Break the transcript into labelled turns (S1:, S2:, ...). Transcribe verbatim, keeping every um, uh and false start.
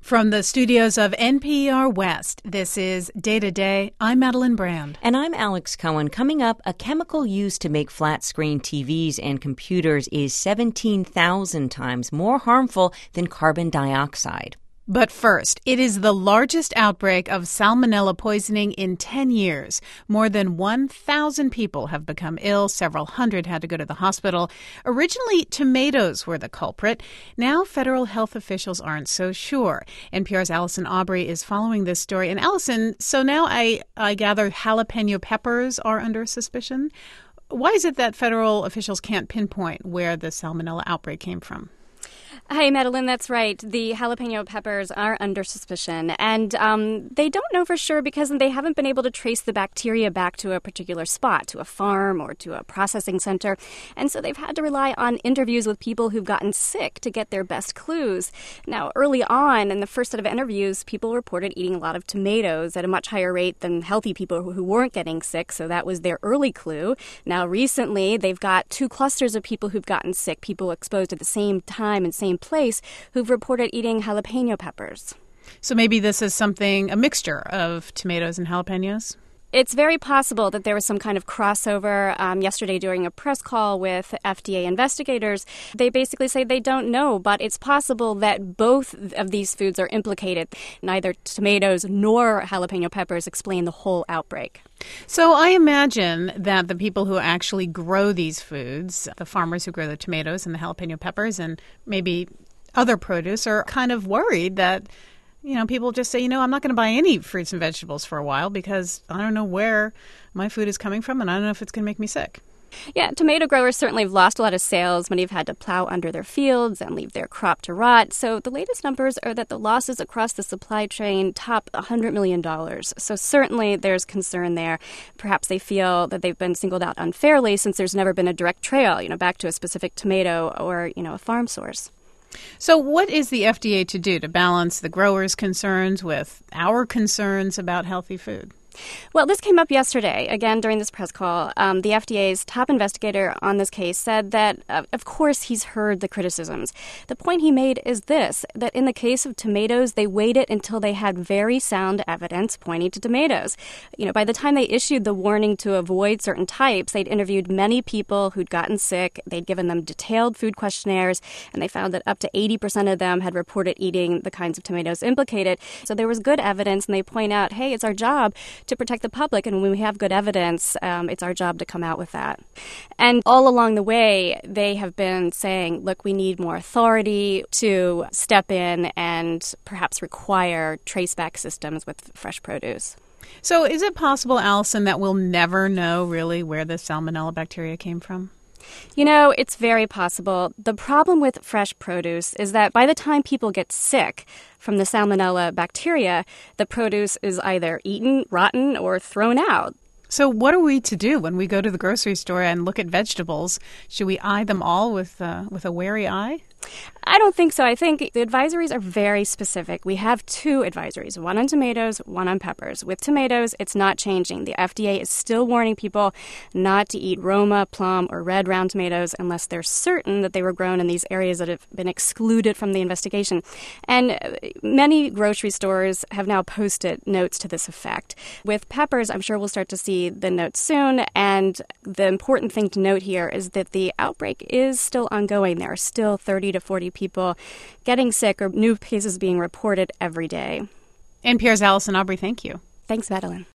S1: From the studios of N P R West, this is Day to Day. I'm Madeline Brand.
S2: And I'm Alex Cohen. Coming up, a chemical used to make flat-screen T Vs and computers is seventeen thousand times more harmful than carbon dioxide.
S1: But first, it is the largest outbreak of salmonella poisoning in ten years. More than one thousand people have become ill. Several hundred had to go to the hospital. Originally, tomatoes were the culprit. Now, federal health officials aren't so sure. N P R's Allison Aubrey is following this story. And Allison, so now I, I gather jalapeno peppers are under suspicion. Why is it that federal officials can't pinpoint where the salmonella outbreak came from?
S3: Hi, Madeline, that's right. The jalapeno peppers are under suspicion, and um, they don't know for sure because they haven't been able to trace the bacteria back to a particular spot, to a farm or to a processing center, and so they've had to rely on interviews with people who've gotten sick to get their best clues. Now, early on, in the first set of interviews, people reported eating a lot of tomatoes at a much higher rate than healthy people who weren't getting sick, so that was their early clue. Now, recently, they've got two clusters of people who've gotten sick, people exposed at the same time and same place who've reported eating jalapeno peppers.
S1: So maybe this is something, a mixture of tomatoes and jalapenos?
S3: It's very possible that there was some kind of crossover. Um, yesterday during a press call with F D A investigators, they basically say they don't know, but it's possible that both of these foods are implicated. Neither tomatoes nor jalapeno peppers explain the whole outbreak.
S1: So I imagine that the people who actually grow these foods, the farmers who grow the tomatoes and the jalapeno peppers and maybe other produce, are kind of worried that, you know, people just say, you know, I'm not going to buy any fruits and vegetables for a while because I don't know where my food is coming from and I don't know if it's going to make me sick.
S3: Yeah, tomato growers certainly have lost a lot of sales. Many have had to plow under their fields and leave their crop to rot. So the latest numbers are that the losses across the supply chain top one hundred million dollars. So certainly there's concern there. Perhaps they feel that they've been singled out unfairly since there's never been a direct trail, you know, back to a specific tomato or, you know, a farm source.
S1: So what is the F D A to do to balance the growers' concerns with our concerns about healthy food?
S3: Well, this came up yesterday, again, during this press call. Um, the F D A's top investigator on this case said that, uh, of course, he's heard the criticisms. The point he made is this, that in the case of tomatoes, they waited until they had very sound evidence pointing to tomatoes. You know, by the time they issued the warning to avoid certain types, they'd interviewed many people who'd gotten sick. They'd given them detailed food questionnaires, and they found that up to eighty percent of them had reported eating the kinds of tomatoes implicated. So there was good evidence, and they point out, hey, it's our job to protect the public, and when we have good evidence, um, it's our job to come out with that. And all along the way, they have been saying, look, we need more authority to step in and perhaps require traceback systems with fresh produce.
S1: So is it possible, Allison, that we'll never know really where the salmonella bacteria came from?
S3: You know, it's very possible. The problem with fresh produce is that by the time people get sick from the salmonella bacteria, the produce is either eaten, rotten, or thrown out.
S1: So what are we to do when we go to the grocery store and look at vegetables? Should we eye them all with uh, with a wary eye?
S3: I don't think so. I think the advisories are very specific. We have two advisories, one on tomatoes, one on peppers. With tomatoes, it's not changing. The F D A is still warning people not to eat Roma, plum, or red round tomatoes unless they're certain that they were grown in these areas that have been excluded from the investigation. And many grocery stores have now posted notes to this effect. With peppers, I'm sure we'll start to see the notes soon. And the important thing to note here is that the outbreak is still ongoing. There are still thirty to forty people getting sick or new cases being reported every day.
S1: N P R's Allison Aubrey, thank you.
S3: Thanks, Madeline.